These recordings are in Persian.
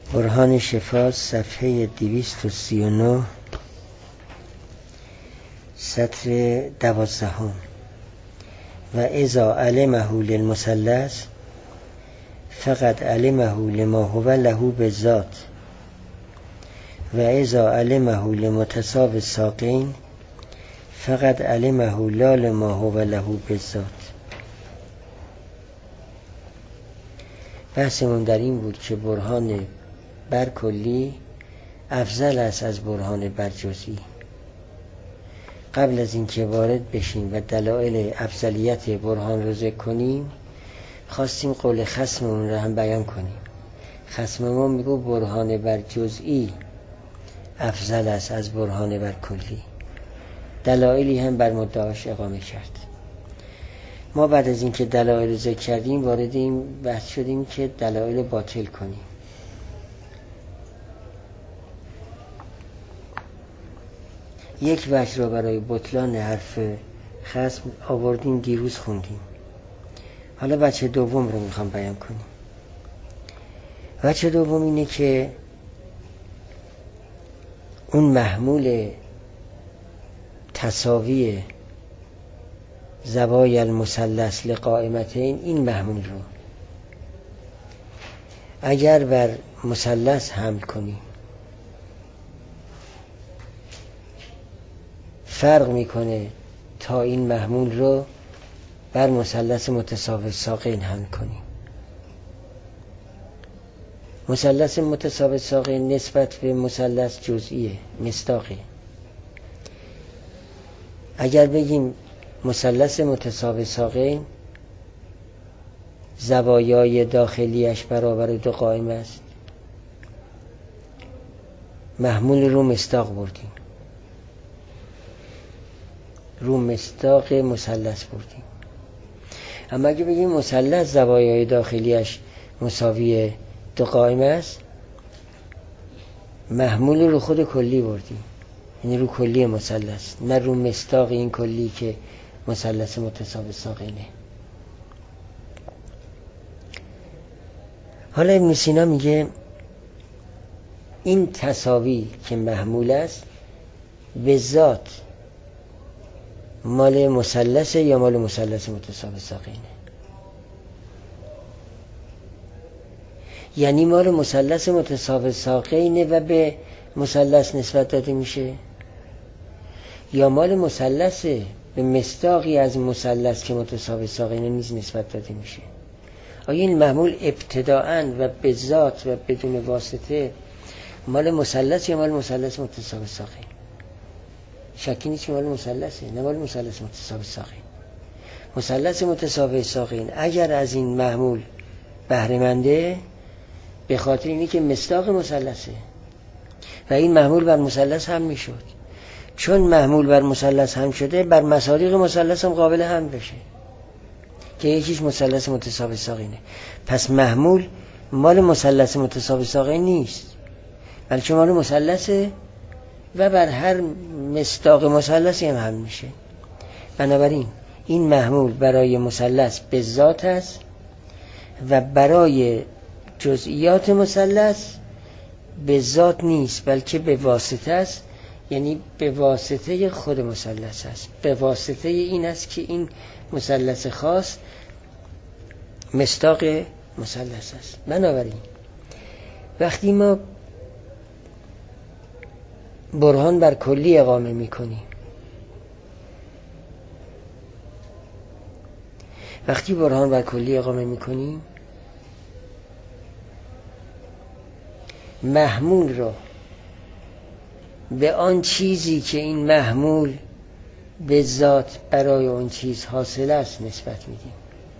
برهان شفا صفحه 239 سطر 12 و اذا علمه للمثلث فقد علمه لما هو له بالذات و اذا علمه لمتساوی الساقین فقد علمه لا لما هو له بالذات. بحثمون در این بود که برهان بر کلی افضل است از برهان بر جزئی. قبل از اینکه وارد بشیم و دلایل افضلیت برهان رو ذکر کنیم خواستیم قول خصممون رو هم بیان کنیم. خصممون میگه برهان بر جزئی افضل است از برهان بر کلی. دلایلی هم بر مدعاش اقامه کرد. ما بعد از اینکه دلایل ذکر کردیم وارد این بحث شدیم که دلایل باطل کنیم. یک وجه را برای بطلان حرف خصم آوردیم، دیروز خوندیم. حالا وجه دوم رو میخوام بیان کنیم. وجه دوم اینه که اون محمول تساوی زوایای المثلث لقائمتین، این محمول رو اگر بر مثلث حمل کنیم فرق میکنه تا این محمول رو بر مثلث متساوی الساقین حمل کنیم. مثلث متساوی الساقین نسبت به مثلث جزئیه، مصداقه. اگر بگیم مثلث متساوی الساقین زوایای داخلیش برابر دو قائمه است، محمول رو مصداق بردیم، رو مصداق مثلث بردیم. اما اگه بگیم مثلث زوایای داخلیش مساوی دو قائمه است، محمول رو خود کلی بردیم، یعنی رو کلی مثلث، نه رو مصداق این کلی که مثلث متساوی ساقینه. حالا ابن سینا میگه این تساوی که محمول است به ذات مال مثلث یا مال مثلث متساوی ساقینه. یعنی مال مثلث متساوی ساقینه و به مثلث نسبت داده میشه، یا مال مثلث به مصداقی از مثلث که متساوی ساقینه نیز نسبت داده میشه. آیا این محمول ابتداءً و به ذات و بدون واسطه مال مثلث یا مال مثلث متساوی ساقین؟ شکی نیست که مال مثلثه، نه مال مثلث متساوی ساقین. مثلث متساوی ساقین اگر از این محمول بهره منده به خاطر اینی که مصداق مثلثه و این محمول بر مثلث هم میشد. چون محمول بر مثلث هم شده، بر مصادیق مثلث هم قابل هم بشه که یکیش مثلث متساوی ساقینه. پس محمول مال مثلث متساوی ساقین نیست، بلکه مال مثلثه و بر هر مصداق مثلثی هم حمل میشه. بنابراین این محمول برای مثلث به ذات است و برای جزئیات مثلث به ذات نیست، بلکه به واسطه است. یعنی به واسطه خود مثلث است، به واسطه این است که این مثلث خاص مصداق مثلث است. بنابراین وقتی ما برهان بر کلی اقامه میکنیم، محمول را به آن چیزی که این محمول به ذات برای اون چیز حاصل است نسبت میدیم.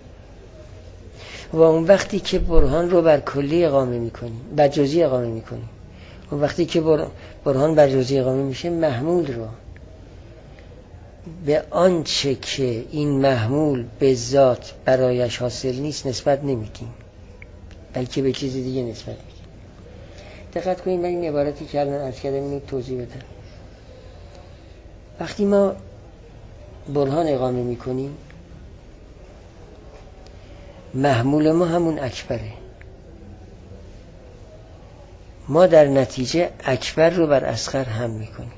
و اون وقتی که برهان رو بر کلی اقامه میکنیم، بر جزئی اقامه میکنیم، اون وقتی که برهان بر جزئی اقامه میشه، محمول رو به آنچه که این محمول به ذات برایش حاصل نیست نسبت نمیدیم، بلکه به چیز دیگه نسبت میدیم. دقت کنید، من این عبارتی که الان عرض کردم اینو توضیح بدم. وقتی ما برهان اقامه میکنیم، محمول ما همون اکبره. ما در نتیجه اکبر رو بر اصغر هم میکنیم.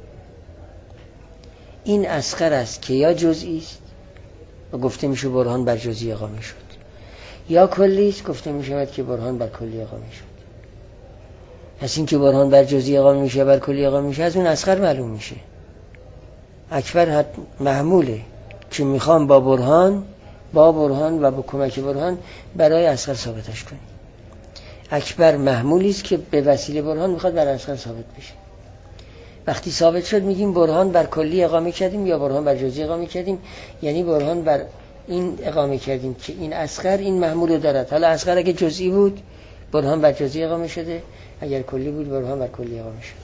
این اصغر است که یا جزئی است و گفته میشه برهان بر جزئی اقامه شد، یا کلی است گفته میشود که برهان بر کلی اقامه شد. پس این که برهان بر جزئی اقامه میشه بر کلی اقامه میشه از اون اصغر معلوم میشه. اکبر محموله که میخوام با برهان و با کمک برهان برای اصغر ثابتش کنیم. اکبر محمولی است که به وسیله برهان میخواد بر اصغر ثابت بشه. وقتی ثابت شد میگیم برهان بر کلی اقامه کردیم یا برهان بر جزئی اقامه کردیم، یعنی برهان بر این اقامه کردیم که این اصغر این محمول رو دارد. حالا اصغر اگه جزئی بود برهان بر جزئی اقامه شده، اگر کلی بود برهان بر کلی اقامه شده.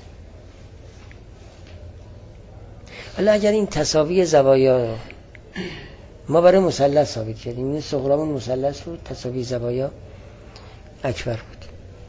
حالا اگر این تساوی زوایا ما برای مثلث ثابت کردیم، این صغرامون مثلث بود، تساوی زوایا اکبر بود،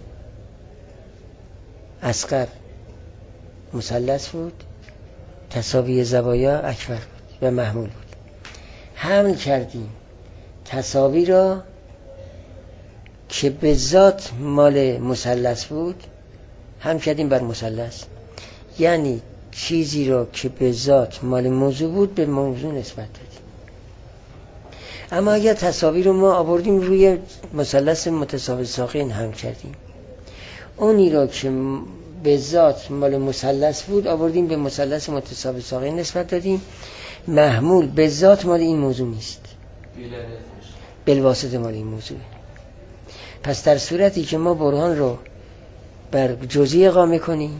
اصغر مثلث بود، تساوی زوایا اکبر بود و محمول بود. حمل کردیم تساوی را که به ذات مال مثلث بود هم کردیم بر مثلث، یعنی چیزی را که به ذات مال موضوع بود به موضوع نسبت دادیم. اما اگر تساوی رو ما آوردیم روی مثلث متساوی ساقین هم کردیم، اونی را که به ذات مال مثلث بود آوردیم به مثلث متساوی ساقین نسبت دادیم، محمول به ذات مال این موضوع نیست، بالواسطه مال این موضوع. پس در صورتی که ما برهان رو بر جزئی اقامه کنیم،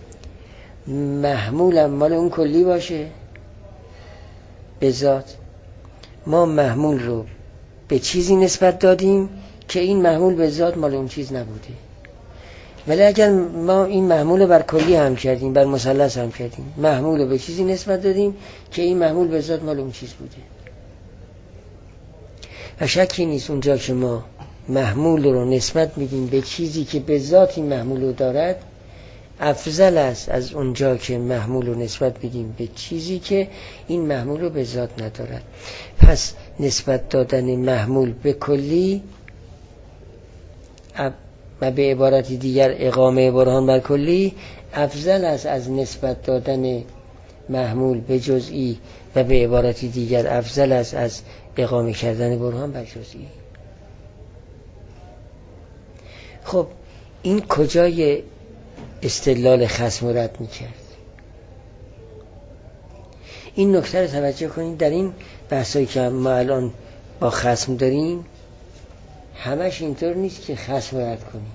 محمول مال اون کلی باشه به ذات، ما محمول رو به چیزی نسبت دادیم که این محمول به ذات مال اون چیز نبوده. ولی اگر ما این محمول رو بر کلی هم کردیم، بر مثلث هم کردیم، محمول رو به چیزی نسبت دادیم که این محمول به ذات مال اون چیز بوده. و شکی نیست اونجا که ما محمول رو نسبت میدیم به چیزی که به ذات این محمول رو دارد، افضل است از اونجا که محمول رو نسبت میدیم به چیزی که این محمول رو به ذات ندارد. پس نسبت دادن محمول به کلی و به عبارتی دیگر اقامه برهان بر کلی افضل است از نسبت دادن محمول به جزئی و به عبارتی دیگر افضل است از اقامه کردن برهان بر جزئی. خب این کجای استدلال خصم رد میکرد؟ این نکته رو توجه کنید. در این بحثایی که ما الان با خصم داریم همش اینطور نیست که خصم رد کنیم.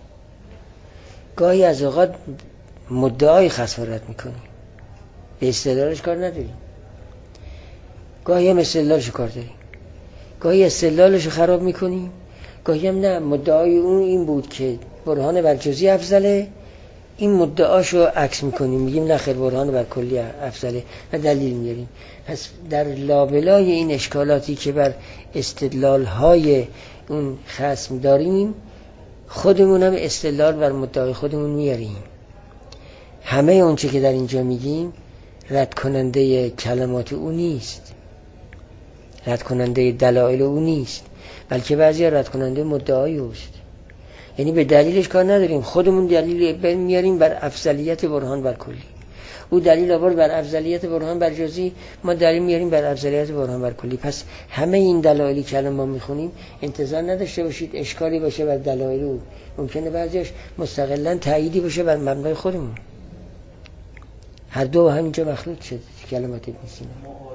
گاهی از اوقات مدعای خصم رد میکنیم، به استدلالش کار نداریم. گاهی هم استدلالش کار داریم، گاهی استدلالش خراب میکنیم، گاهی هم نه، مدعای اون این بود که برهان بر جزئی افضله، این مدعاشو عکس میکنیم، میگیم نه خیر برهان بر کلی افضله و دلیل میاریم. پس در لابلای این اشکالاتی که بر استدلالهای اون خصم داریم، خودمون هم استدلال بر مدعای خودمون میاریم. همه اون چه که در اینجا میگیم رد کننده کلمات او نیست، رد کننده دلایل او نیست، بلکه بعضی رد کننده مدعای اوست. یعنی به دلیلش کار نداریم، خودمون دلیل میاریم بر افضلیت برهان بر کلی. او دلیل آورد بر افضلیت برهان بر جزئی، ما دلیل میاریم بر افضلیت برهان بر کلی. پس همه این دلایلی که الان ما میخونیم انتظار نداشته باشید اشکالی باشه بر دلایل او. ممکنه بعضیش مستقلاً تأییدی باشه بر مبنای خودمون. هر دو همینجا مخلوط شده کلمات ابن سینا.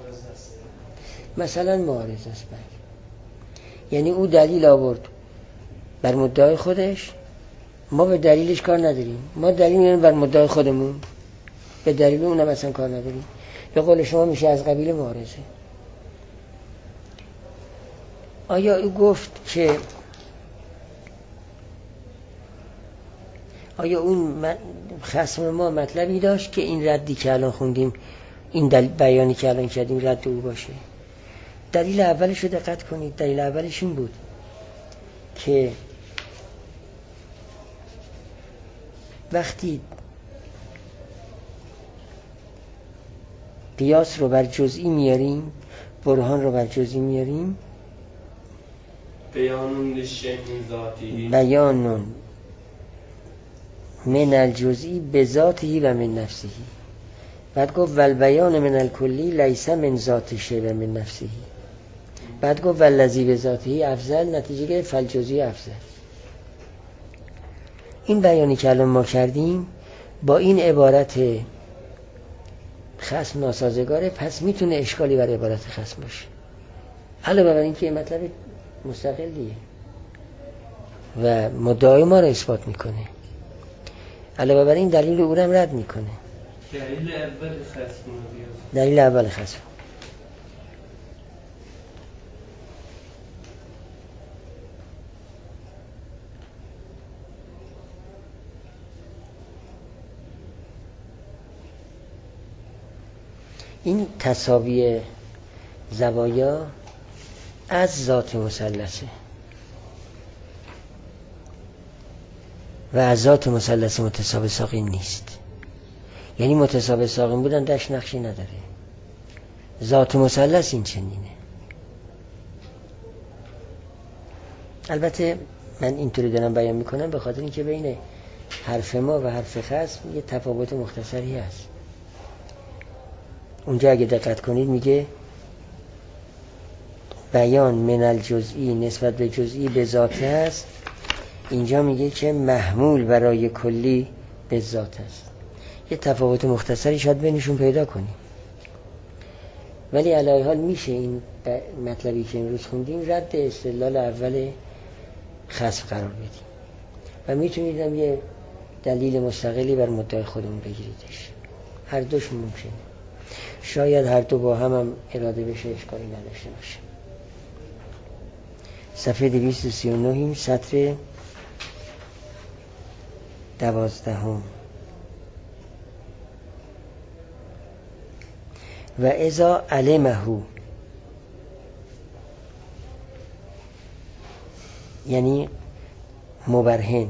مثلا معارض است. یعنی او دلیل آورد بر مدعای خودش، ما به دلیلش کار نداریم، ما دلیل میاریم بر مدعای خودمون، به دلیل اون هم اصلا کار نداریم. به قول شما میشه از قبیل معارضه. آیا او گفت که آیا اون خصم ما مطلبی داشت که این ردی که الان خوندیم، این بیانی که الان کردیم رد او باشه؟ دلیل اولش رو دقت کنید. دلیل اولش این بود که وقتی قیاس رو بر جزئی میاریم، برهان رو بر جزئی میاریم، بیانون من الجزئی به ذاته و من نفسه. بعد گفت والبیان من الکلی لیس من ذاتشه و من نفسه. بعد گفت والذی به ذاته افضل، نتیجه گرفت فالجزئی افضل. این بیانی که الان ما کردیم با این عبارت خصم ناسازگاره، پس میتونه اشکالی برای عبارت خصم باشه. علاوه بر این که مطلب مستقلیه و مدعای ما رو اثبات میکنه، علاوه بر این دلیل او رو هم رد میکنه. دلیل اول خصم این تساوی زوایا از ذات مثلثه و از ذات مثلث متساوی ساقین نیست. یعنی متساوی ساقین بودن دش نقشی نداره. ذات مثلث این چنینه. البته من اینطوری دارم بیان میکنم به خاطر اینکه بین حرف ما و حرف خصم یه تفاوت مختصری هست. اونجا اگه دقت کنید میگه بیان من الجزئی نسبت به جزئی به ذات است. اینجا میگه که محمول برای کلی به ذات است. یه تفاوت مختصری شاید بینشون پیدا کنیم، ولی علی حال میشه این مطلبی که امروز خوندیم رد استدلال اول خصم قرار بدیم و میتونید هم یه دلیل مستقلی بر مدعای خودمون بگیریدش. هر دوش ممکنه. شاید هر دو با هم اراده بشه اشکالی نداشته باشه. صفحه 239 سطر 12 و اذا علمه، یعنی مبرهن،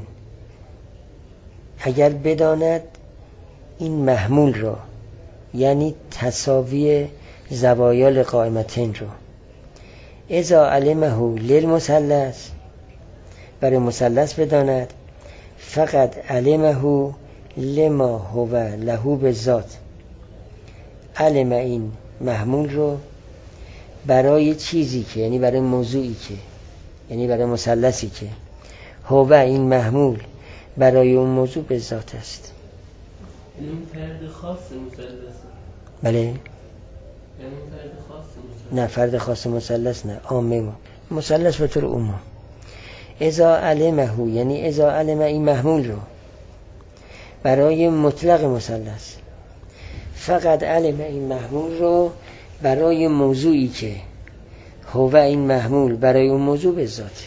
اگر بداند این محمول را، یعنی تساوی زوایای قائمتین رو، اذا علمه للمثلث، برای مثلث بداند، فقط علمه لما هو له بالذات، علم این محمول رو برای چیزی که، یعنی برای موضوعی که، یعنی برای مثلثی که هو این محمول برای اون موضوع به ذات است. این فرد خاص مثلث. بله. یعنی فرد خاص مثلث. نه فرد خاص مثلث نه، عامه ما مثلث به طور عموم. اذا علمه، یعنی اذا علم این محمول رو برای مطلق مثلث، فقط علم این محمول رو برای موضوعی که هو این محمول برای اون موضوع به ذات.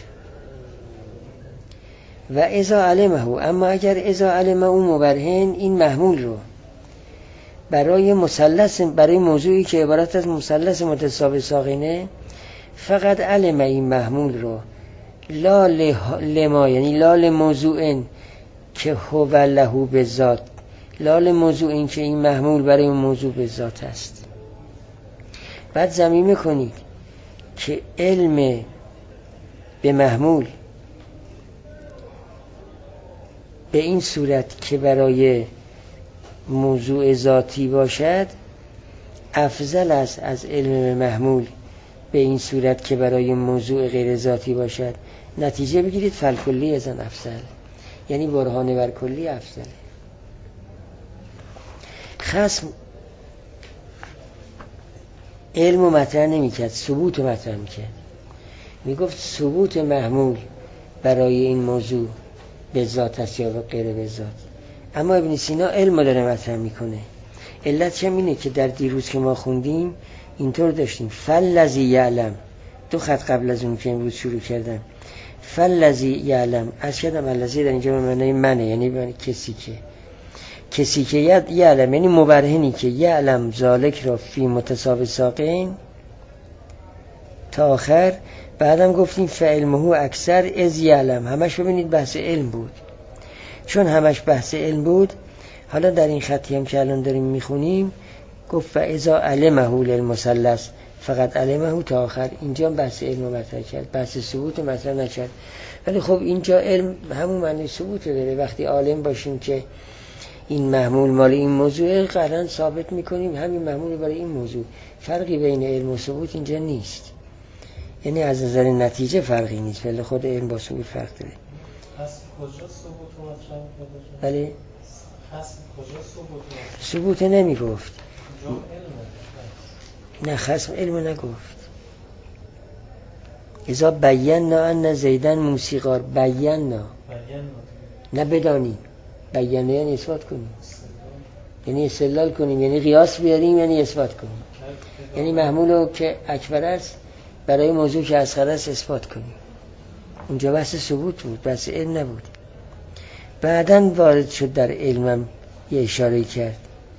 و اذا علمه، اما اگر اذا علمه اون مبرهن این محمول رو برای مثلث، برای موضوعی که عبارت از مثلث متساوی ساقینه، فقط علم این محمول رو لا لما، یعنی لا لموضوع که هو له به ذات، لا لموضوع این که این محمول برای اون موضوع به ذات است. بعد ضمیمه کنید که علم به محمول به این صورت که برای موضوع ذاتی باشد افضل است از علم به محمول به این صورت که برای موضوع غیر ذاتی باشد. نتیجه بگیرید فالکلی ازن افضل، یعنی برهان بر کلی افضل. خصم علم و مطرح نمی کرد، ثبوت و مطرح می کرد. می گفت ثبوت محمول برای این موضوع به ذات است یا غیر به ذات. اما ابن سینا علم داره مطرح میکنه. علت چه اینه که در دیروز که ما خوندیم اینطور داشتیم فالذی یعلم، دو خط قبل از اون که امروز شروع کردم، فالذی یعلم، از کردم الذی در اینجا به معنی منه، یعنی کسی که یعلم، یعنی مبرهنی که یعلم ذالک را فی متساوی ساقین تا آخر. بعدم گفتیم فعلمه اکثر از یعلم، همش ببینید بحث علم بود. چون همش بحث علم بود، حالا در این خطی هم که الان داریم میخونیم گفت فاذا علمه للمثلث فقط علمه تا آخر. اینجا بحث علم رو مطرح کرد، بحث ثبوت مطرح نکرد. ولی خب اینجا علم همون معنی ثبوت داره. وقتی عالم باشیم که این محمول مال این موضوع، قطعاً ثابت میکنیم همین محمول برای این موضوع. فرقی بین علم و ثبوت اینجا نیست، یعنی از نظر نتیجه فرقی نیست، ولی خود علم با ثبوت فرق داره. پس کجا ثبوت رو مطرح می‌کنه؟ بله پس کجا ثبوت؟ ثبوت نمیگفت. علم نه خصم علم نگفت. اذا بینا ان زیدن موسیقار، بینا نه بدانی، بینا یعنی اثبات کنیم، یعنی استدلال کنیم، یعنی قیاس بیاریم، یعنی اثبات کنیم، یعنی محمولو که اکبر است برای موضوع که اصغر است اثبات کنیم. اونجا بحث ثبوت بود، بحث علم نبود. بعداً وارد شد در علمم یه اشاره کرد،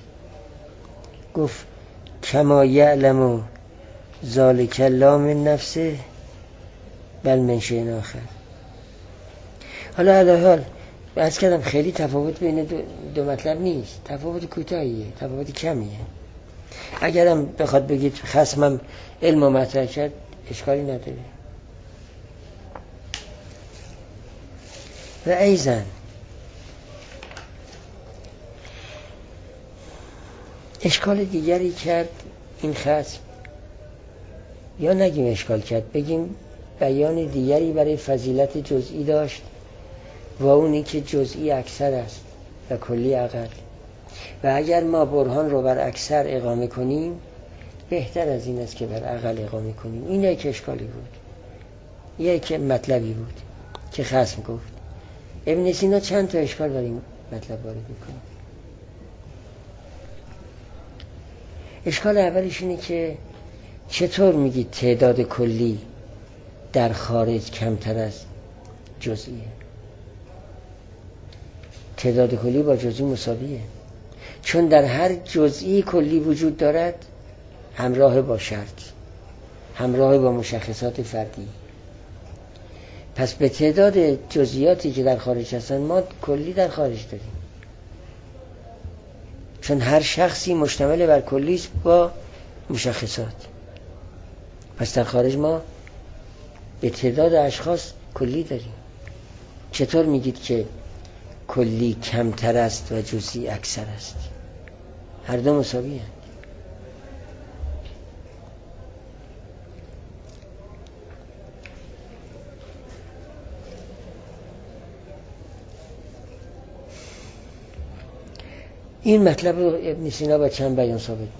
گفت کما یعلم ذالک لا من نفسه بل من شیء آخر. حالا علی‌حال بحث کردم خیلی تفاوت بین دو مطلب نیست، تفاوت کوتاهیه، تفاوت کمیه. اگرم بخواد بگید خصمم علم مطرح کرد اشکالی نداره. و ایزن اشکال دیگری کرد این خصم، یا نگیم اشکال کرد، بگیم بیان دیگری برای فضیلت جزئی داشت و اونی که جزئی اکثر است و کلی اقل. و اگر ما برهان رو بر اکثر اقامه کنیم بهتر از این است که بر اقل اقامه کنیم. این یک اشکالی بود، یک مطلبی بود که خصم گفت. ابن سینا چند تا اشکال برای این مطلب وارد میکنه. اشکال اولش اینه که چطور میگید تعداد کلی در خارج کمتر از جزئیه؟ تعداد کلی با جزئی مساویه، چون در هر جزئی کلی وجود دارد همراه با شرط، همراه با مشخصات فردی. پس به تعداد جزئیاتی که در خارج هستن ما کلی در خارج داریم، چون هر شخصی مشتمل بر کلی است با مشخصات. پس در خارج ما به تعداد اشخاص کلی داریم. چطور میگید که کلی کمتر است و جزئی اکثر است؟ هر دو مساوی هستند. این مطلب رو ابن سینا با چند بیان ثابت می‌کنه.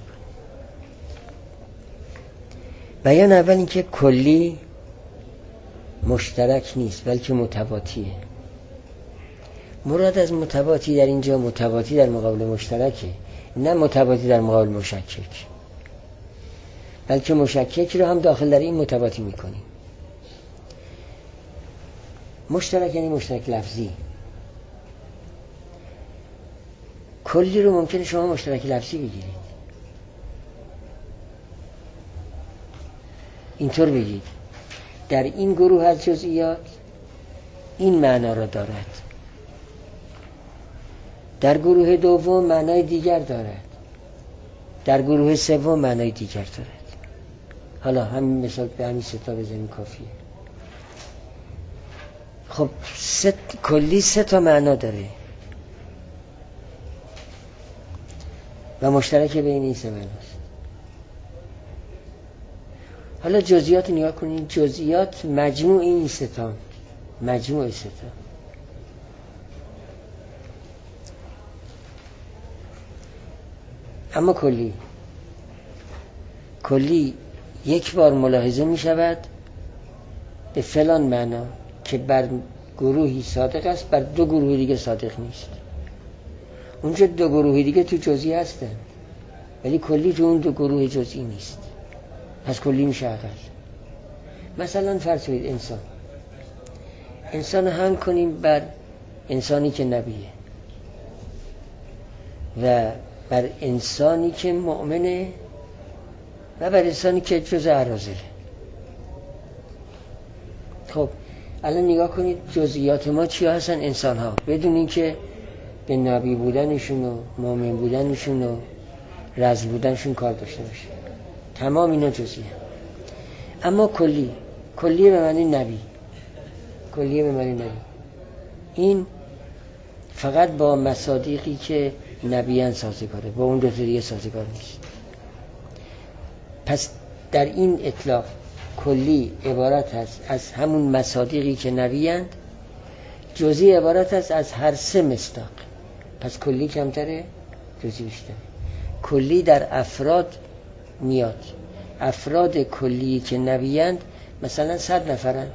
بیان اول این که کلی مشترک نیست بلکه متواطیه. مراد از متواطی در اینجا متواطی در مقابل مشترکه، نه متواطی در مقابل مشکک، بلکه مشکک رو هم داخل در این متواطی میکنیم. مشترک یعنی مشترک لفظی. کلی رو ممکنه شما مشترک لفظی بگیرید، اینطور بگید در این گروه از جزئیات این معنا را دارد، در گروه دوم معنای دیگر دارد، در گروه سوم معنای دیگر دارد. حالا همین مثال به همین سه تا بزنیم کافیه. خب کلی سه تا معنا داره و مشترک بین این سه معناست. حالا جزئیات نگاه کنید، جزئیات مجموع این سه تا، مجموع سه تا. اما کلی یک بار ملاحظه می شود به فلان معنا که بر گروهی صادق است، بر دو گروه دیگه صادق نیست. اونجا دو گروه دیگه تو جزئی هستن ولی کلی تو اون دو گروه جزئی نیست، پس کلی میشه اقل. مثلا فرض کنید انسان هم کنیم بر انسانی که نبیه و بر انسانی که مؤمنه و بر انسانی که جز اراذله. خب الان نگاه کنید جزئیات ما چی هستن؟ انسان ها، بدون این که به نبی بودنشون و مؤمن بودنشون و رذل بودنشون کار داشته باشه، تمام اینا جزئی. اما کلی به معنی نبی، کلیه به معنی نبی. این فقط با مصادیقی که نبیان سازگاره، با اون دو تا دیگه سازگار نیست. پس در این اطلاق کلی عبارت است از همون مصادیقی که نبیند، جزئی عبارت است از هر سه مصداق. پس کلی کمتره، جزئی بیشتره. کلی در افراد میاد. افراد کلی که نبیند مثلا 100 نفرن،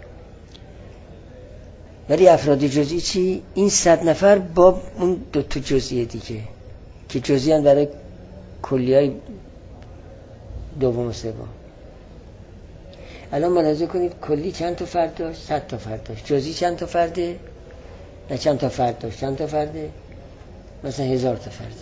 ولی افراد جزئی چی؟ این 100 نفر با اون دو تا جزئی دیگه که جزئی هم برای کلیای دوم و سوم. الان ملاحظه کنید کلی چند تا فرد داشت؟ 100 تا فرد داشت. جزئی چند تا فرده؟ نه چند تا فرد داشت؟ چند تا فرده؟ مثلا 1000 تا فرده.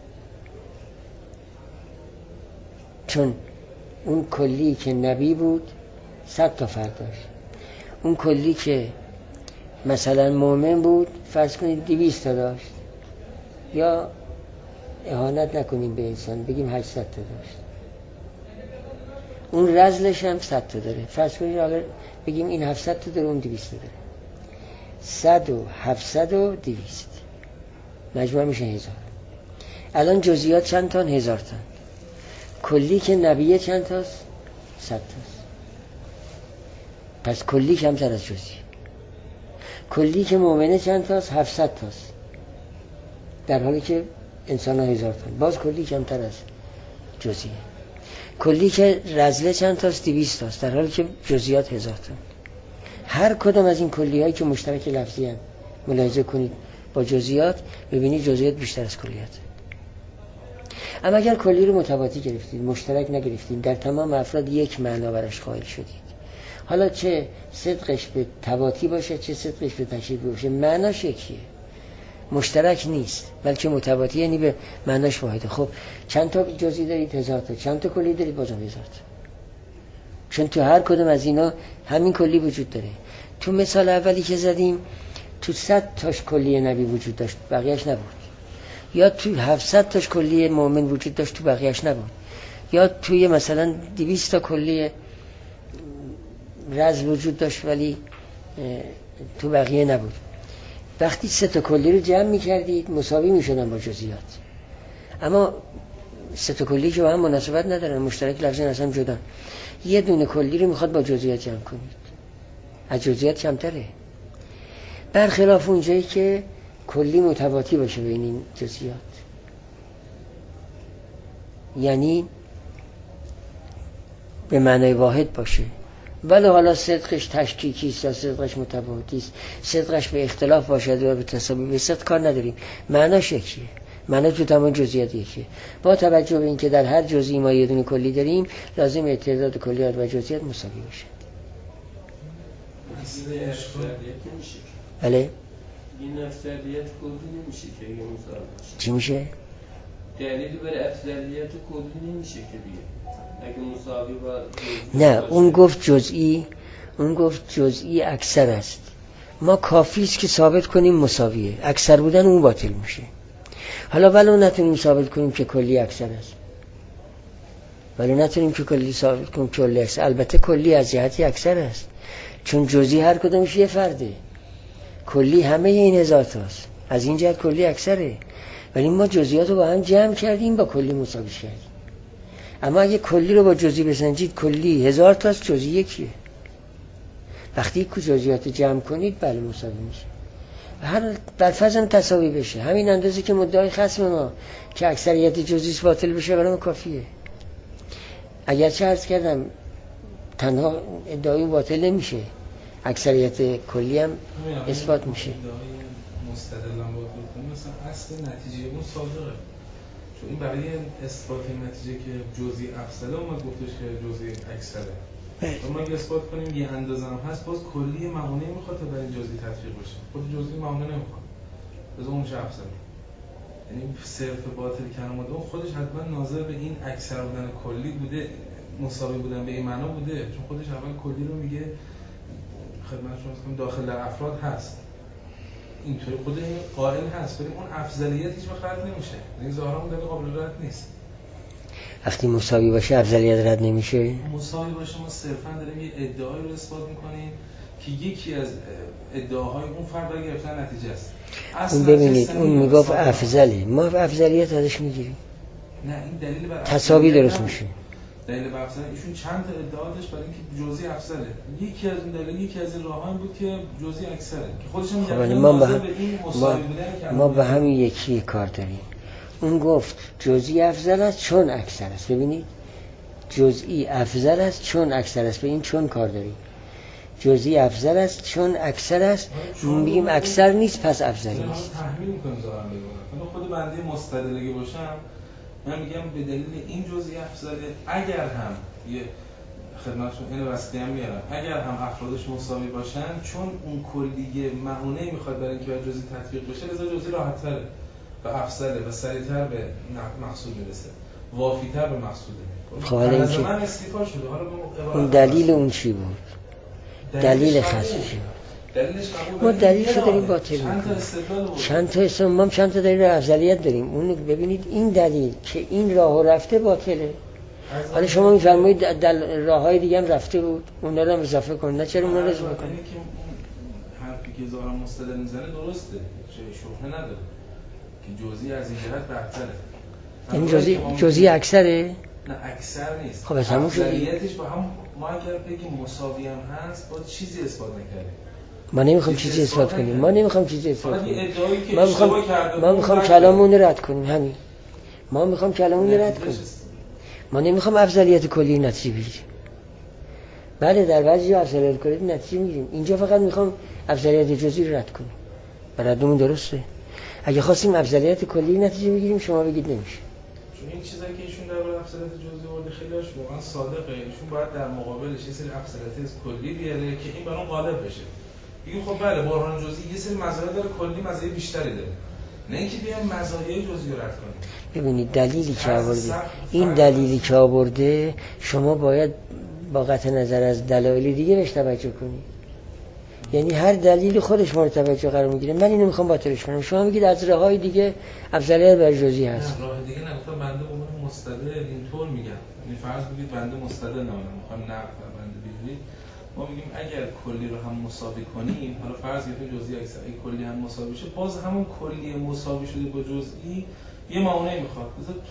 چون اون کلی که نبی بود 100 تا فرد داشت. اون کلی که مثلا مؤمن بود فرض کنید 200 تا داشت، یا اهانت نکنیم به انسان بگیم 800 تا داشت. اون رذلش هم 100 تا داره، فرض کنید اگر بگیم این 700 تا داره اون 200 تا داره، 100 و 700 و 200 مجموع میشه 1000. الان جزئیات چند تا؟ 1000 تا. کلی که نبیه چند تاست؟ 100 تاست. پس کلی کمتر از جزئی. کلی که مؤمنه چند تاست؟ 700 تاست، در حالی که انسان ها 1000 تا. باز کلی کمتر از جزئیه. کلی که رذله چند تاست؟ 200 تاست، در حالی که جزئیات 1000 تا. هر کدام از این کلی هایی که مشترک لفظی هستند ملاحظه کنید با جزئیات، ببینید جزئیات بیشتر از کلیات. اما اگر کلی رو متواتی گرفتید، مشترک نگرفتید، در تمام افراد یک معنا براش قائل شدید، حالا چه صدقش به تواتی باشه چه صدقش به تشریح باشه، معناش یکیه، مشترک نیست بلکه متواتی، یعنی به معناش واحده. خب چند تا جزئی دارید؟ 1000 تا. چند تا کلی دارید؟ بازم 1000 تا. چون تو هر کدوم از اینا همین کلی وجود داره. تو مثال اولی که زدیم تو 100 تاش کلی نبی وجود داشت، بقیه‌اش نبود. یا تو 700 تاش کلی مؤمن وجود داشت، تو بقیه‌اش نبود. یا توی مثلا 200 تا کلی رز وجود داشت ولی تو بقیه نبود. وقتی 3 تا کلی رو جمع می‌کردید مساوی می‌شدن با جزئیات. اما 3 تا کلی که با هم مناسبت ندارن، مشترک لفظی اصلا جدا. یه دونه کلی رو میخواد با جزئیات جمع کنید، از جزئیات کمتره. برخلاف اونجایی که کلی متواتی باشه بین این جزئیات، یعنی به معنای واحد باشه، ولی حالا صدقش تشکیکی است یا صدقش متواتی است، صدقش به اختلاف باشد یا به تساوی، به صدق کار نداریم، معناش یکیه، معنی تو تمام جزئیات یکیه. با توجه به اینکه در هر جزئی ما یه دونه کلی داریم، لازم تعداد کلیات و جزئیات مساوی باشه. بله؟ این افضلیت کلی نمیشه که اگه مساوی باشه. چی میشه؟ دلیلی برای افضلیت کلی نمیشه که دیگه اگه مساوی با نه، اون گفت جزئی، اون گفت جزئی اکثر است. ما کافی است که ثابت کنیم مساویه، اکثر بودن اون باطل میشه. حالا ولو نتونیم ثابت کنیم که کلی اکثر است، ولی نتونیم که کلی ثابت کنیم کلی اکثر. البته کلی از جهتی اکثر است، چون جزئی هر کدومش یه فرده، کلی همه این 1000 تاست، از این جهت کلی اکثره. ولی ما جزئیات رو با هم جمع کردیم با کلی مساوی کردیم. اما اگه کلی رو با جزئی بسنجید، کلی 1000 تاست، جزئی یکیه. وقتی که جزئیات جمع کنید بله مساوی میشه، هر برفرض هم تساوی بشه، همین اندازه که مدعای خصم ما که اکثریت جزئی باطل بشه برام کافیه. اگرچه عرض کردم تنها ادعای باطل نمیشه، اکثریت کلی هم اثبات میشه. مستدلم باید بکنیم مثلا اصل نتیجه اون صادقه، چون این برای اثبات نتیجه که جزئی افضله اومد گفتش که جزئی اکثره. اما اگه اثبات کنیم یه اندازه هم هست، باز کلی معونه میخواد تا برای جزئی تطبیق بشه، خود جزئی معونه نمیخواد، بذار اون چه افضله. یعنی صرف باطل کردن اون خودش حتما ناظر به این اکثر بودن کلی بوده، مساوی بودن به این معنا بوده، چون خودش اول کلی رو میگه خدمت شما میگم داخل در افراد هست، اینطوری خود این قائل هست، ولی اون افضلیت هیچ وقت رد نمیشه. این ظاهرا اون دلیل قابل رد نیست. وقتی مساوی باشه افضلیت رد نمیشه. مساوی باشه ما صرفا داریم یه ادعایی رو اثبات میکنیم که یکی از ادعاهای اون فرد برای گرفتن نتیجه است. اون ببینید اون میگفت افضله، ما افضلیت ازش میگیریم. نه این دلیل بر تساوی درست میشه. دلیل بر افضل ایشون چند تا ادعا داشت برای اینکه جزئی افضله. یکی از اون دلیل، یکی از این راه‌ها بود که جزئی اکثره که خودش هم ما به همین یکی کار داریم. اون گفت جزئی افضل است چون اکثر است. ببینید جزئی افضل است چون اکثر است، به این چون کار داریم. جزئی افضل است چون اکثر است، میگیم اکثر نیست پس افضل نیست. تحمیل می‌کنیم ظاهرا بگم. خود بنده مستدلگی باشم من میگم به دلیل این جزئی افضله، اگر هم یه خدمتشون این واسطه هم میارم، اگر هم افرادش مساوی باشن چون اون کلیه معونه میخواد برای اینکه بر جزئی تطبیق بشه لذا جزئی راحت‌تره و افضله و سریع‌تر به مقصود میرسه، وافی‌تر به مقصوده. خب حالا این من استیفا شده. حالا اون دلیل اون چی بود؟ دلیل خاصی بود. ما دلیل شو داریم باطل چند تا استدلال ما چند تا دلیل افضلیت داریم. اون ببینید این دلیل که این راهو رفته باطله. حالا شما میفرمایید راههای دیگه هم رفته بود، اونا رو هم اضافه کن. نه چرا اونا رو اضافه کن؟ حرفی که زارا مستدل میزنه درسته، شبهه نداره که جزئی از این جهت بهتره. این جزئی اکثره؟ نه اکثر نیست. خب همون افضلیتش با هم ما اگر بگیم مساوی هم هست با چیزی اثبات نکردیم. ما نمیخوام چیزی اثبات کنیم. ما میخوام که کلامون رد کنیم. همین ما میخوام کلامون رد کنیم. ما نمیخوام افضلیت کلی نتیجه بگیریم. بله در بعضی جا افضلیت کلی نتیجه میگیریم. اینجا فقط میخوام افضلیت جزئی رو رد کنیم. ردمون درسته. اگه خواستیم افضلیت کلی نتیجه بگیریم شما بگید نمیشه. چون این چیزایی که ایشون درباره افضلیت جزئی آورده خیلیش واقعا صادقه. ایشون باید در مقابلش یه سری افضلیت کلی بیاره که این برام غالب بشه. بگیم خب بله برهان جزئی یه سری مزایا داره، کلی مزایای بیشتری داره. نه اینکه بیایم مزایای جزئی رو رد کنیم. ببینید دلیلی که آورده، این دلیلی که آورده شما باید با قطع نظر از دلایل دیگه بهش توجه کنید. یعنی هر دلیلی خودش مورد توجه قرار میگیره. من اینو میخوام باطلش کنم، شما میگید از راههای دیگه افضلیت بر جزئی هست. راه دیگه نگفتم، بنده به عنوان مستدل اینطور میگم. یعنی فرض بگید بنده مستدل نمونم، میخوام نقد بنده بگید ما میگیم اگر کلی رو هم مساوی کنیم، حالا فرض کنید جزئی اکثر این کلی هم مساوی شه، باز همون کلی مساوی شده با جزئی یه معونه میخواد.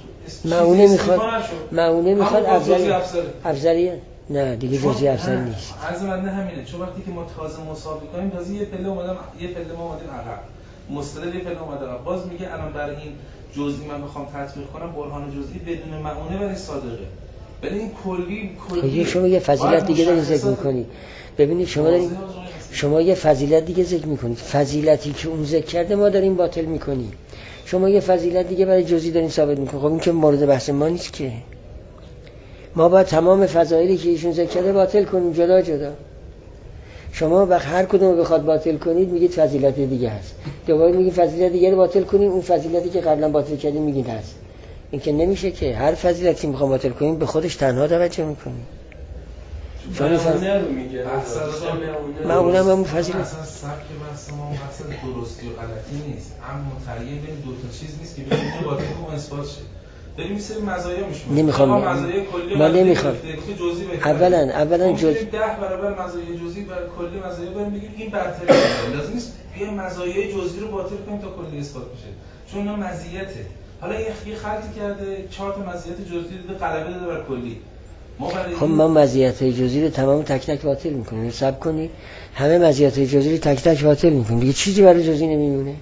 معونه میخواد افضلیت. نه دیگه جزئی افضل نیست. عرض بنده همینه، چون وقتی که ما تازه مساوی کنیم تازه یه پله ما اومدیم عقب، مستدل یه پله اومده عقب، باز میگه الان برای این جزئی من بخوام تطبیق کنم برهان جزئی بدون معونه برای صادقه. ولی این کلی شما یه فضیلت دیگه دارین ذکر می‌کنید. ببینید شما یه فضیلت دیگه ذکر می‌کنید. فضیلتی که اون ذکر کرده ما داریم باطل می‌کنیم. شما یه فضیلت دیگه برای جزئی دارین ثابت می‌کنید. خب این که مورد بحث ما نیست که. ما باید تمام فضایلی که ایشون ذکر کرده باطل کنیم جدا جدا. شما وقت هر کدوم رو بخواد باطل کنید میگید فضیلت دیگه هست. دوباره میگید فضیلت دیگه رو باطل کنیم، اون فضیلتی که قبلا باطل کردیم میگید هست. این که نمیشه که هر فضیلتی میخوام باطل کنیم به خودش تنها توجه میکنیم. معونه رو میگه. معونه هم فضیلت. اصلا سبک بحث ما اصلا درستی و غلطی نیست. اما تعیین بین دو تا چیز نیست که بتونه باطل کنه اثبات شه. داریم این سری مزایا میشمونه. نمیخوام. ما نمیخوام. اولا جزئی 10 برابر مزایای جزئی بر کلی مزایا بریم بگیم این برتری لازم نیست بیا مزایای جزئی رو باطل کنیم تا کلی اثبات بشه. چون اینا مزیته. حالا یه خلطی کرده 4 تا مزیت جزئی داده غلبه داده بر کلی. خب ما مزیت‌های جزئی رو تمام تک تک باطل می‌کنیم. حساب کنید همه مزیت‌های جزئی رو تک تک باطل می‌کنیم. دیگه چیزی برای جزئی نمیمونه.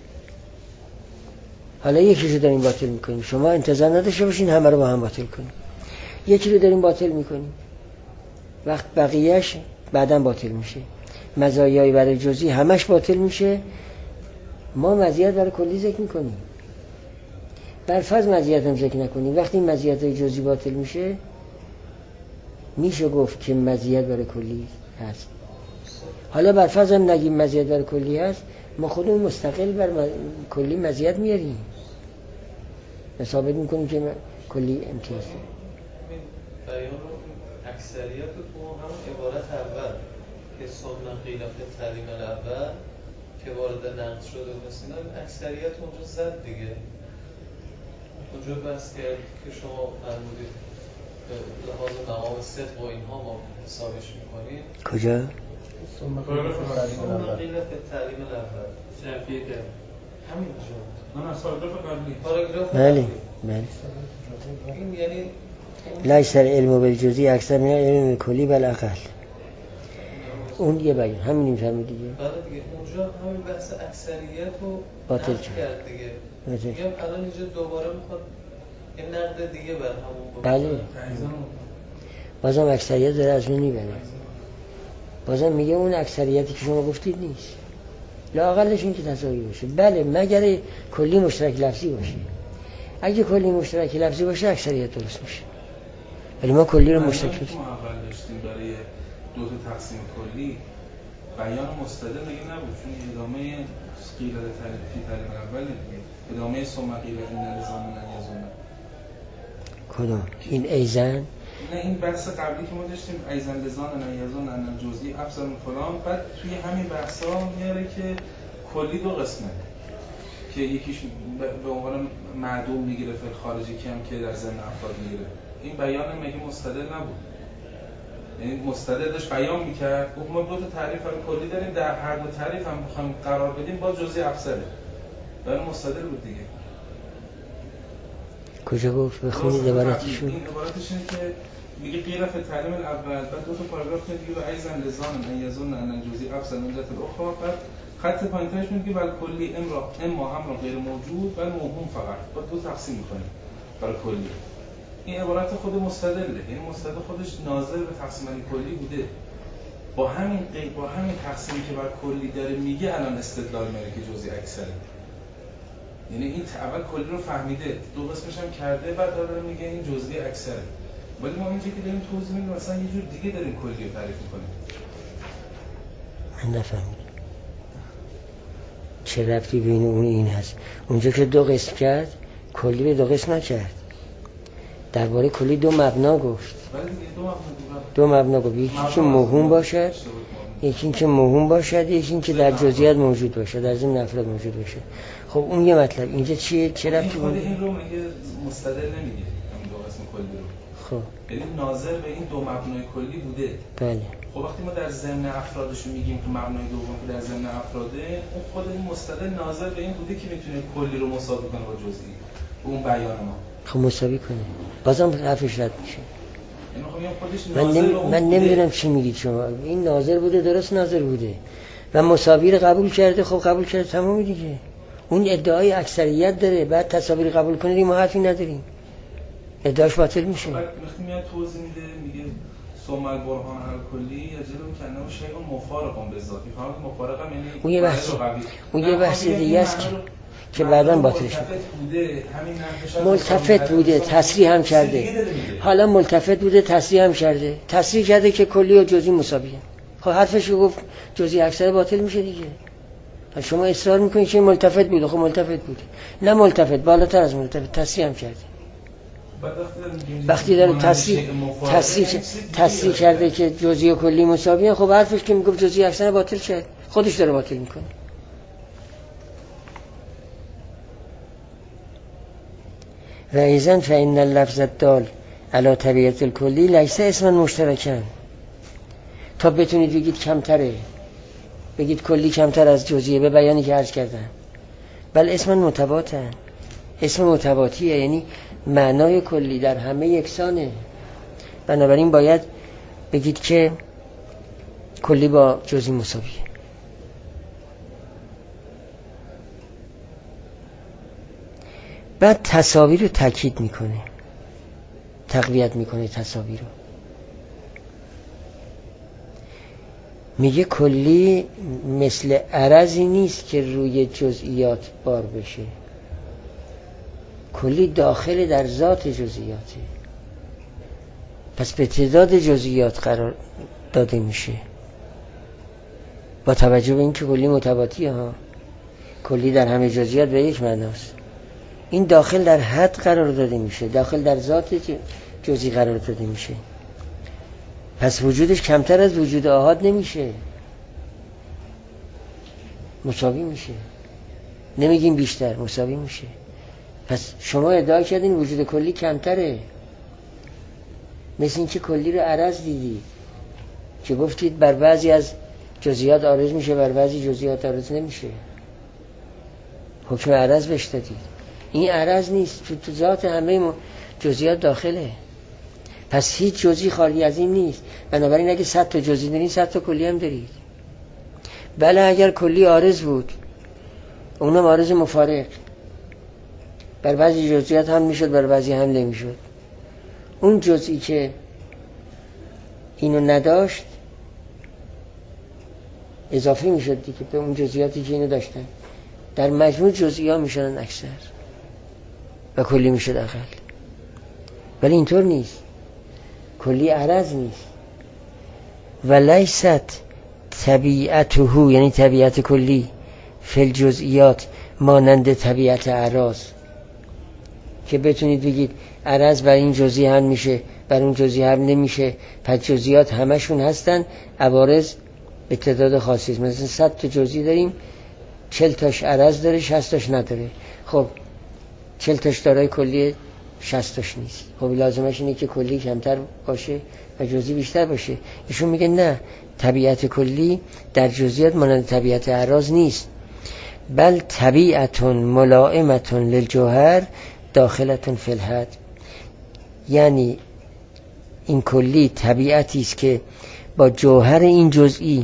حالا یکیشو داریم باطل می‌کنیم. شما انتظار نداشته باشین همه رو با هم باطل کنیم. یکی رو داریم باطل می‌کنیم. وقت بقیه‌اش بعداً باطل میشه. مزایای برای جزئی همش باطل میشه. ما مزیت برای کلی ذکر می‌کنیم. بر فرض مزیت هم ذکر نکنیم. وقتی مزیت‌های جزئی باطل میشه میشه گفت که مزیت برای کلی هست. حالا بر فرض هم نگیم مزیت برای کلی هست، ما خودمون مستقل بر کلی مزیت میاریم، ثابت میکنیم که کلی امتیاز داره. بیان اکثریت تو همون عبارت اول که ثم قیل فی التحریم الاول که وارد نقد شده مثلا اکثریت اونجا زد دیگه. اونجا بس که شما فرمودید لحاظ مقام صدق و اینها ما حسابش میکنیم. کجا؟ ثم قیل فی التعلیم الاول صفحه ده همینجا. نه پاراگراف قبلی. پاراگراف بله قبلی. این یعنی لیس العلم بالجزئی اکثر من العلم کلی بل اقل. اون یه بیان همین میفهمید دیگه. بله دیگه اونجا همین بحث اکثریت رو باطل کرد دیگه. میگم الان اینجا دوباره میخواد یه نقد دیگه بر همون بله. بازم اکثریت داره از اون میبره. بازم میگه اون اکثریتی که شما گفتید نیست. لااقلش این که تساوی باشه. بله مگر کلی مشترک لفظی باشه. اگه کلی مشترک لفظی باشه اکثریت درست میشه. ولی ما کلی رو مشترک ما اول داشتیم برای دو تا تقسیم کلی بیان مستدل دیگه نبود، چون ادامه قیل فی تعلیم الاول دیگه، ادامه ثم قیل ان لزام ان یزون. کدوم این ایزن؟ نه این بحث قبلی که ما داشتیم ایزن لزام ان یزون ان جزئی افضل من فلان، بعد توی همین بحثا میاره که کلی دو قسمه که یکیش به عنوان معدوم میگیره فی خارجی کم که در ضمن افراد میگیره. این بیان مگه مستدل نبود؟ یعنی مستدل داشت بیان میکرد گفت ما دو تا تعریف کلی داریم، در هر دو تعریف هم بخوایم قرار بدیم با جزئی افضله. برای مستدل بود دیگه. کجا گفت بخونید عبارتشو؟ این عبارتش اینه که میگه قیل فی تعلیم الاول، بعد دو تا پاراگراف میگه و ایزن لزام ان یزون ان جزئی افضل من جهت الاخرى، بعد خط پایینترش میگه بل کلی اما امر غیر موجود بل موهوم فقط. با دو تقسیم میکنیم برای کلی. این عبارت خود مستدله، یعنی مستدل خودش ناظر به تقسیم کلی بوده. با همین تقسیمی که بر کلی داره میگه الان استدلال میاره که جزئی اکثره. یعنی این اول کلی رو فهمیده، دو قسمش هم کرده، بعد داره میگه این جزئی اکثره. ولی ما اینجا که داریم توضیح میدیم مثلا یه جور دیگه داریم کلی رو تعریف میکنیم. من نفهمیدم چه ربطی بین اون این هست. اونجا که دو قسم کرد کلی به دو قسم نکرد. درباره کلی دو مبنا گفت. دو مبنا گفت، یکی که موهوم باشد، یکی که موهوم باشد، یکی که در جزئیات موجود باشد، در ضمن افراد موجود باشد. خب اون یه مطلب. اینجا چیه؟ چه ربطی بود؟ این رو میگه مستدل نمیگه همین دو قسم کلی رو. خب یعنی ناظر به این دو مبنای کلی بوده. بله. خب وقتی ما در ضمن افرادش میگیم که مبنای دوم که در ضمن افراده، اون خود این مستدل ناظر به این بوده که میتونه کلی رو مساوی کنه با جزئی. اون بیان ما. خب مساوی کنه. بازم حرفش رد میشه. من نمیدونم چی میگید شما. این ناظر بوده، درست ناظر بوده و مساوی رو قبول کرده. خب قبول کرده تمام دیگه. اون ادعای اکثریت داره، بعد تصاویر قبول کنید ما حرفی نداریم. ادعاش باطل میشه. وقتی میاد توضیح میده میگه ثم البرهان الکلی یجلو کنه شیء مفارق بالذات. فهم مفارقه یعنی اون یه بحث دیگه است که بعداً باطل شد. ملتفت بوده، تصریح هم کرده. حالا ملتفت بوده، تصریح هم کرده. تصریح کرده که کلی و جزئی مساویه. خب حرفش رو گفت جزئی اکثر باطل میشه دیگه. شما اصرار میکنید که ملتفت بوده. خب ملتفت بوده. نه ملتفت، بالاتر از ملتفت تصریح هم کرده. وقتی داره تصریح کرده که جزئی و کلی مساویه، خب حرفش که میگفت جزئی اکثر باطل شد، خودش داره باطل میکنه. و ایزن فإن اللفظ الدال علی طبیعت الکلی لیس اسما مشترکا. تا بتونید بگید کمتره، بگید کلی کمتر از جزئیه به بیانی که عرض کردم، بل اسما متباتن. اسم متباتیه، یعنی معنای کلی در همه یکسانه. بنابراین باید بگید که کلی با جزئی مساویه. بعد تساوی رو تاکید میکنه، تقویت میکنه تساوی رو. میگه کلی مثل عرضی نیست که روی جزئیات بار بشه. کلی داخل در ذات جزئیاته، پس به تعداد جزئیات قرار داده میشه. با توجه به اینکه کلی متباتیه ها، کلی در همه جزئیات به یک معناست. این داخل در حد قرار داده میشه، داخل در ذات جزئی قرار داده میشه. پس وجودش کمتر از وجود آحاد نمیشه، مساوی میشه. نمیگیم بیشتر، مساوی میشه. پس شما ادعا کردین وجود کلی کمتره، مثل این که کلی رو عرض دیدید که گفتید بر بعضی از جزئیات عارض میشه، بر بعضی جزئیات عارض نمیشه. حکم عرض بهش دادید. این عرض نیست، تو ذات همه جزئیات داخله. پس هیچ جزئی خالی از این نیست. بنابراین اگه 100 تا جزئی دارید 100 تا کلی هم دارید. بله اگر کلی عارض بود، اونم عارض مفارق، بر بعضی جزئیات هم میشد، بر بعضی هم نمیشد. اون جزئی که اینو نداشت اضافه میشد دیگه به اون جزئیاتی که اینو داشتن. در مجموع جزئیات میشدن اکثر و کلی میشد اقل. ولی اینطور نیست. کلی عرض نیست. و لیست طبیعته، یعنی طبیعت کلی، فی الجزئیات مانند طبیعت اعراض، که بتونید بگید عرض بر این جزئی هم میشه، بر اون جزئی هم نمیشه. پس جزئیات همشون هستن، عوارض به تعداد خاصی است. مثلا 100 تا جزئی داریم، 40 تاش عرض داره، 60 تاش نداره. خب 40 تاش دارای کلی، 60 تاش نیست. خب لازمش اینه که کلی کمتر باشه و جزئی بیشتر باشه. ایشون میگه نه، طبیعت کلی در جزئیات مانند طبیعت اعراض نیست، بل طبیعت ملائمت للجوهر داخلت فی الحد. یعنی این کلی طبیعتی است که با جوهر این جزئی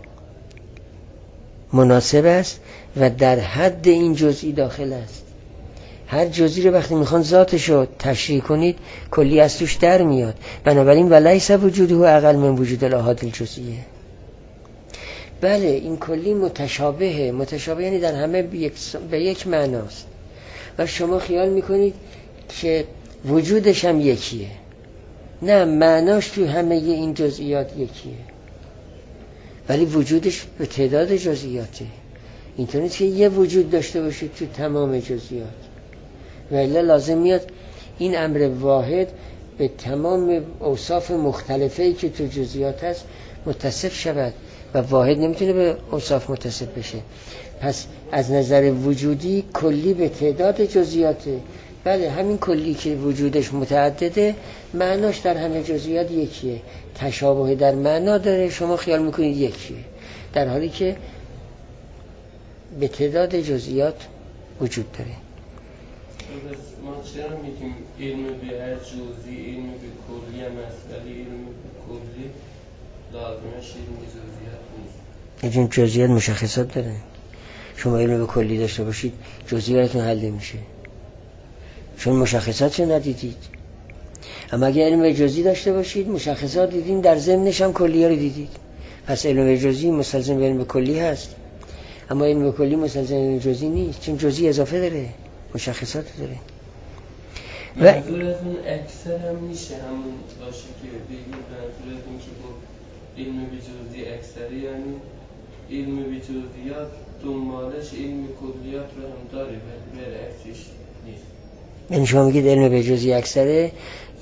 مناسب است و در حد این جزئی داخل است. هر جزئی رو وقتی میخوان ذاتشو تشریح کنید کلی از توش در میاد. بنابراین ولیس وجوده اقل من وجود الاحاد الجزئیه. بله این کلی متشابهه. متشابه یعنی در همه به یک معناست و شما خیال میکنید که وجودش هم یکیه. نه، معناش تو همه این جزئیات یکیه، ولی وجودش به تعداد جزئیاته. اینطور نیست که یه وجود داشته باشید تو تمام جزئیات، ولی لازم میاد این امر واحد به تمام اوصاف مختلفی که تو جزئیات هست متصف شود و واحد نمیتونه به اوصاف متصف بشه. پس از نظر وجودی کلی به تعداد جزئیاته. بله همین کلی که وجودش متعدده معناش در همه جزئیات یکیه، تشابه در معنا داره، شما خیال میکنید یکیه، در حالی که به تعداد جزئیات وجود داره. ما چرا میگیم علم به هر جزئی علم به کلی هم هست، ولی علم به کلی لازمش علم به جزئیات نیست؟ این جزئیات مشخصات داره. شما علم به کلی داشته باشید جزئیاتتون حل نمیشه، چون مشخصات رو ندیدید. اما اگه علم به جزئی داشته باشید مشخصات دیدین، در ضمنش هم کلیه رو دیدید. پس علم به جزئی مستلزم به علم به کلی هست، اما علم به کلی مستلزم به علم جزئی نیست، چون جزئی اضافه داره، مشخصات داره. منظورتون اکثر هم میشه همون باشه که بگید منظورتون که با علم به جزئی اکثری، یعنی علم به جزئیات دنبالش علم کلیات رو هم داره ولی برعکسش نیست. یعنی شما میگید علم به جزئی اکثره،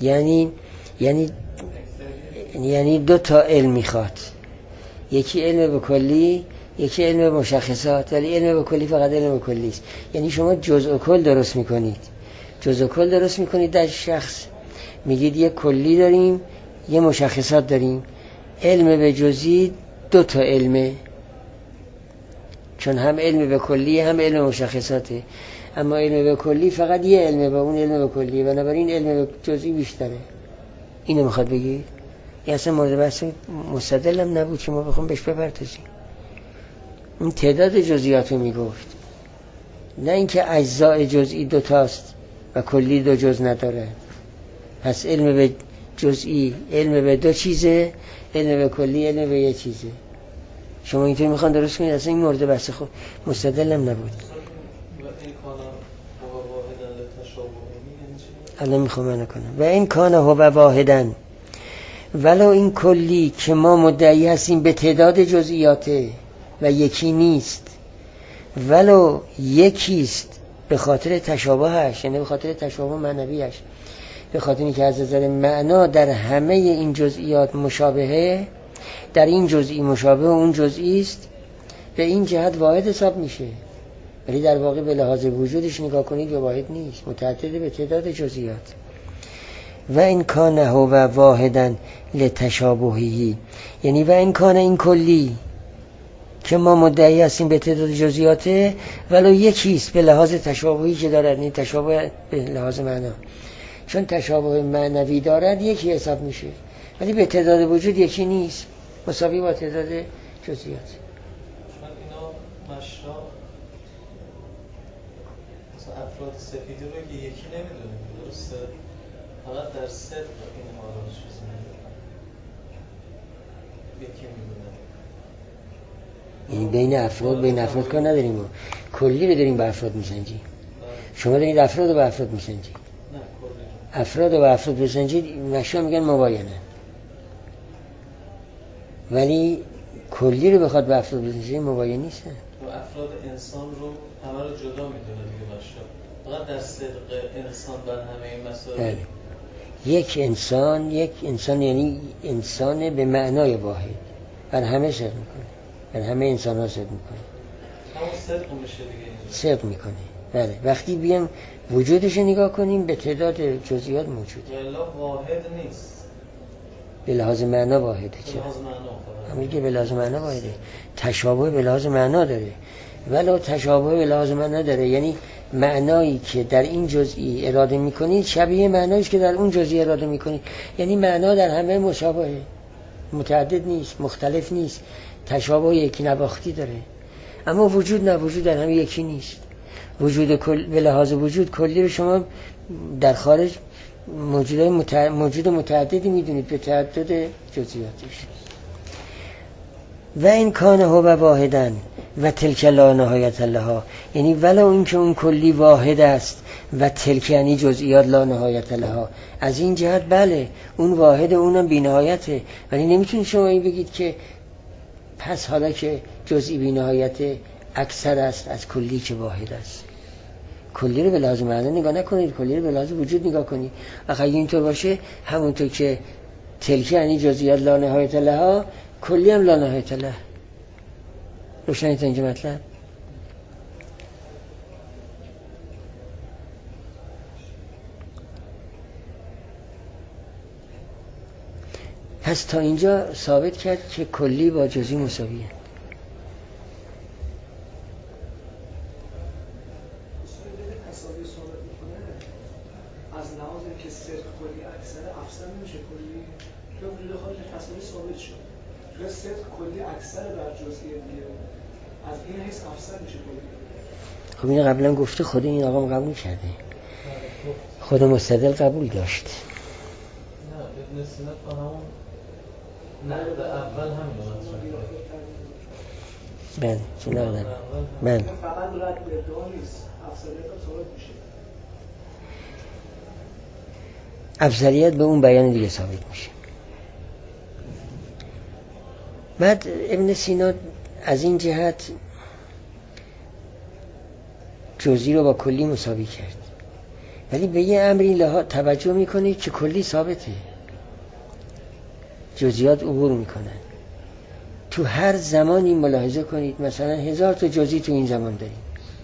یعنی دو تا علم میخواد، یکی علم به کلی، یکی علم به مشخصات، ولی علم به کلی فقط علم به کلی است. یعنی شما جزء و کل درست میکنید، جزء و کل درست میکنید در شخص، میگید یه کلی داریم یه مشخصات داریم. علم به جزئی دو تا علمه، چون هم علم به کلی هم علم مشخصاته، اما علم به کلی فقط یه علمه و اون علم به کلی، بنابراین علم به جزئی بیشتره. اینو میخواد بگید؟ این اصلا مورد بحث مستدلم نبود که ما بخوام بهش بپردازیم. اون تعداد جزئیات رو میگفت، نه اینکه اجزاء جزئی دو تاست و کلی دو جز نداره. پس علم به جزئی علم به دو چیزه، علم به کلی علم به یه چیزه. شما اینطور میخوان درست کنید، اصلا این مورد بحث خود مستدلم نبود. الان میخوام من کنم و این کانه هو واحدن، ولو این کلی که ما مدعی هستیم به تعداد جزئیاته و یکی نیست، ولو یکیست به خاطر تشابهش، یعنی به خاطر تشابه معنویش، به خاطر اینکه از نظر معنا در همه این جزئیات مشابهه، در این جزئی مشابه اون جزئی است، به این جهت واحد حساب میشه، ولی در واقع به لحاظ وجودش نگاه کنید یا واحد نیست، متعدد به تعداد جزئیات. و این کانه هو واحدن لتشابهی، یعنی و این کانه این کلی که ما مدعی هستیم به تعداد جزئیاته، ولو یکیست به لحاظ تشابهی که دارد، این تشابه به لحاظ معنا، چون تشابه معنوی دارد یکی حساب میشه، ولی به تعداد وجود یکی نیست، مساوی با تعداد جزئیات. چون اینا مشنا مثلا افراد سفیدی رو که یکی نمیدونیم، درسته؟ فقط در صدق اینها رو چیز میدونم، یکی میدونم. یعنی بین افراد کار نداریم، ما کلی رو داریم با افراد میسنجیم. شما دارید افراد رو با افراد میسنجید. نه کلی افراد رو با افراد بسنجید مشروع میگن مباینه، ولی کلی رو بخواد با افراد بسنجید مباینه نیست. و افراد انسان رو همه رو جدا میدونه دیگه مشروع، فقط در صدق انسان بر همه این مسائل. یک انسان یعنی انسان به معنای واحد، بر همه صدق میکنه، بر همه انسان ها صدق میکنه، همون صدق میشه دیگه، صدق میکنه. بله، وقتی بیام وجودش رو نگاه کنیم به تعداد جزئیات موجوده، الا واحد نیست، به لحاظ معنا واحده. چه؟ به لحاظ معنا میگه به لحاظ معنا واحده، تشابه به لحاظ معنا داره، ولو تشابه به لحاظ معنا داره یعنی معنایی که در این جزئی اراده میکنید شبیه معنایی که در اون جزئی اراده میکنید، یعنی معنا در همه مشابهه، متعدد نیست، مختلف نیست، تشابه یکی نواختی داره. اما وجود نه، وجود در همه یکی نیست. وجود کل به لحاظ وجود کلی رو شما در خارج موجود متعددی میدونید به تعدد جزئیاتش. و این کان هو واحدن و تلک لا نهایت لها، یعنی ولو این که اون کلی واحد است و تلک یعنی جزئیات لا نهایت لها، از این جهت بله اون واحد، اونم بی نهایته، ولی نمیتونید شما این بگید که پس حالا که جزئی بی نهایت اکثر است از کلی که واحد است. کلی رو به لحاظ معنا نگاه نکنید، کلی رو به لحاظ وجود نگاه کنید. اگه اینطور باشه همونطور که تلک یعنی جزئیات لا نهایت لها، کلی هم لا نهایت له. روشنه تا اینجا مطلب؟ پس تا اینجا ثابت کرد که کلی با جزئی مساویه. از لحاظ که صدق کلی اکثر افسر نمیشه کلی، چون وجود خارج تصاوی ثابت شد، چون صدق کلی اکثر بر جزئی دیگه، از این حیث افسر میشه کلی. خب این قبلا گفته، خود این آقا قبول کرده، خود مستدل قبول داشت. نه ابن سینا با همون نقد اول همین مطرح بله چون نقدم بله فقط رد به ادعا نیست، افضلیت هم ثابت میشه. افضلیت به اون بیان دیگه ثابت میشه. بعد ابن سینا از این جهت جزئی رو با کلی مساوی کرد، ولی به یه امری توجه میکنه که کلی ثابته، جزئیات عبور میکنن. تو هر زمانی ملاحظه کنید مثلا 1000 تا جزئی تو این زمان داریم،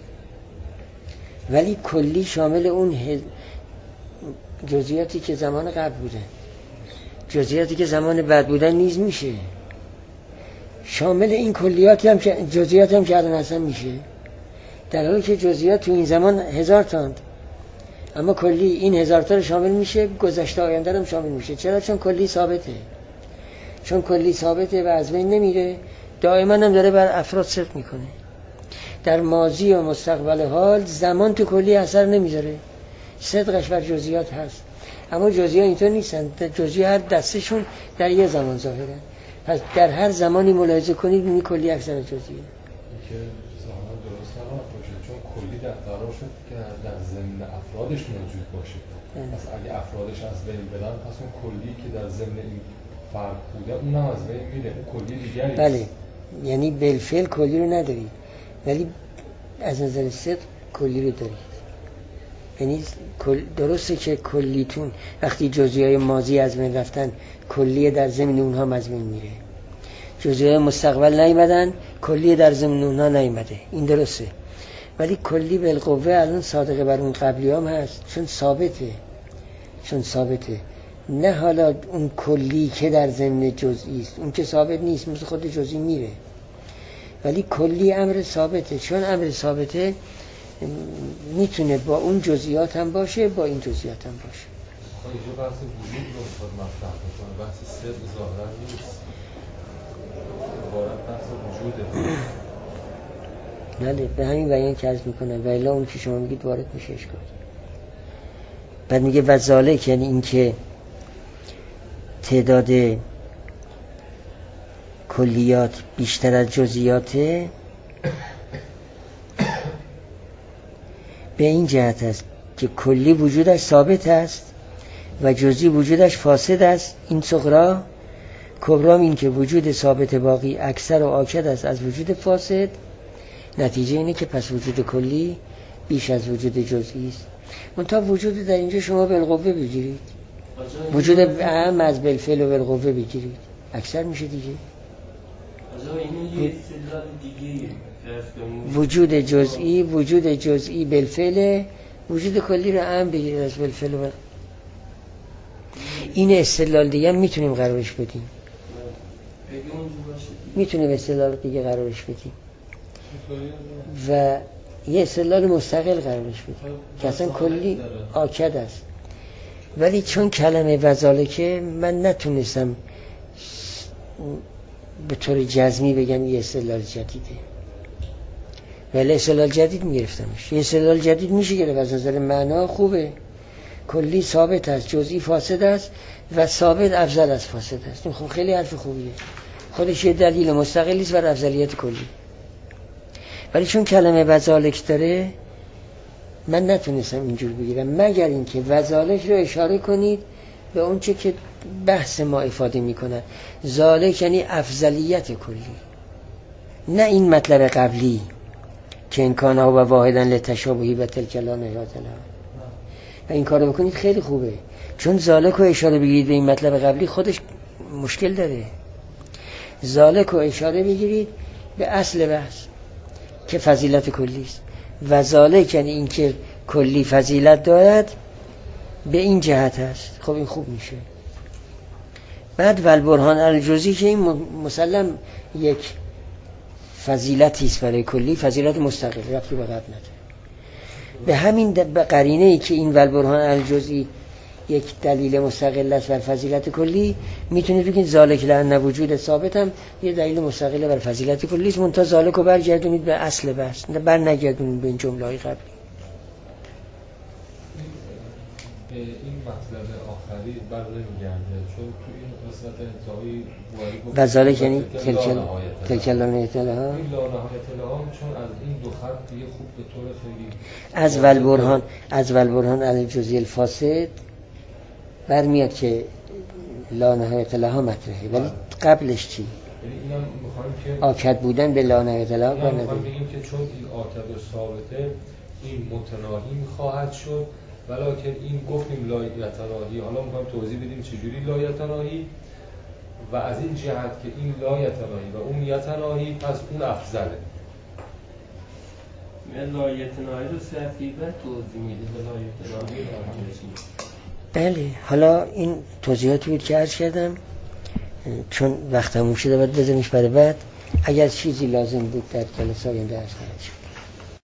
ولی کلی شامل اون جزئیاتی که زمان قبل بودن، جزئیاتی که زمان بعد بودن نیز میشه، شامل این کلیاتی هم که جزئیات هم که الان اصلا میشه، در حالی که جزئیات تو این زمان 1000 تاند، اما کلی این 1000 تا رو شامل میشه، گذشته آینده هم شامل میشه. چرا؟ چون کلی ثابته، چون کلی ثابته و از بین نمیره، دائما هم داره بر افراد صدق میکنه. در ماضی و مستقبل حال زمان تو کلی اثر نمیذاره، صدقش بر جزئیات هست. اما جزئیات اینطور نیستن، جزئیات هر دستشون در یه زمان ظاهرن، پس در هر زمانی ملاحظه کنید این کلی اکثر جزئیه. که زمان درست نباشه، چون کلی در قرار شد که در ضمن افرادش موجود باشه. پس اگه افرادش از بین برن، پس اون کلی که در ضمن این فرد بوده اونم از بین میره، اون کلی دیگری. بله، یعنی بالفعل کلی رو ندارید، ولی از نظر صدق کلی رو دارید. یعنی درسته که کلیتون وقتی جزئیات ماضی از بین رفتن، کلی در ضمن اونها از بین میره. جزئیات مستقبل نیومدن، کلی در ضمن اونها نیومده، این درسته. ولی کلی بالقوه الان صادقه بر اون قبلی هم هست، چون ثابته. نه حالا اون کلی که در ضمن جزئی است، اون که ثابت نیست، مثل خود جزئی میره. ولی کلی امر ثابته. چون امر ثابته میتونه با اون جزئیات هم باشه، با این جزئیات هم باشه. اینجا بحث وجود رو میخواد مطرح بکنه، بحث صدق ظاهرا نیست، عبارت بحث وجوده. بله، به همین بیان که عرض میکنم و الا اون که شما میگید وارد میشه اشکال. بعد میگه و ذالک، یعنی این که تعداد کلیات بیشتر از جزئیاته، به این جهت است که کلی وجودش ثابت است و جزئی وجودش فاسد است. این صغرا، کبرام این که وجود ثابت باقی اکثر و آکد است از وجود فاسد. نتیجه اینه که پس وجود کلی بیش از وجود جزئی است. منتها وجود در اینجا شما بالقوه بگیرید، وجود اهم از بالفعل و بالقوه بگیرید، اکثر میشه دیگه. وجود جزئی بالفعل، وجود کلی رو اهم بگیرید از بالفعل و این استدلال دیگه میتونیم قرارش بدیم، میتونیم استدلال دیگه قرارش بدیم و یه استدلال مستقل قرارش بدیم که اصلا کلی آکد است. ولی چون کلمه وذالکه من نتونستم به طور جزمی بگم یه استدلال جدیده، ولی استدلال جدید میگرفتمش. یه استدلال جدید میشه گرفت از نظر معنا خوبه. کلی ثابت است، جزئی فاسد است و ثابت افضل از فاسد است. خب خیلی حرف خوبیه، خودش یه دلیل مستقلی است بر افضلیت کلی. ولی چون کلمه وذالک داره من نتونستم اینجور بگیرم، مگر اینکه وذالک رو اشاره کنید به اون چه که بحث ما افاده میکنن. ذالک یعنی افضلیت کلی، نه این مطلب قبلی که امکانه و واحدا لتشابهی و تلک لا نهایت لها. و این کارو بکنید خیلی خوبه، چون ذالک رو اشاره بگیرید به این مطلب قبلی خودش مشکل داره. ذالک رو اشاره بگیرید به اصل بحث که فضیلت کلی است. و ذالک یعنی این که کلی فضیلت دارد، به این جهت است. خب این خوب میشه. بعد والبرهان الجزئی که این مسلم یک فضیلتی است برای کلی، فضیلت مستقل، ربطی به قبل نداره. به همین به قرینه ای که این والبرهان الجزئی یک دلیل مستقل است بر فضیلت کلی، میتونید بگید ذالک لأن وجود ثابت هم یه دلیل مستقل بر فضیلت کلی است. منتها ذالک رو برگردونید به اصل بحث، بر نگردونید به این جمله‌های قبلی. این مطلب آخری بر نمیگرده، چون تو این قسمت انتهایی و ذالک یعنی تلک لا نهایت لها، این لا نهایت لها، چون از این دو خط دیگه خوب به طور خیلی از والبرهان الجزئی الفاسد برمیاد که لا نهایت لها مطرحه. ولی قبلش چی؟ آکد بودن به لا نهایت لها کار نداره. بگیم که چون این آکد و ثابته این متناهی خواهد شد، ولکن این گفتیم لا یتناهی. حالا میخوایم توضیح بدیم چجوری لا یتناهی و از این جهت که این لا یتناهی و اون یتناهی، پس اون افضله. لا یتناهی رو صرفیبه توضیح میده. لا یتناهی بله. حالا این توضیحاتی بود که عرض کردم، چون وقت تموم شده باید بذاریمش برای بعد. اگر چیزی لازم بود در جلسه آینده عرض کنم.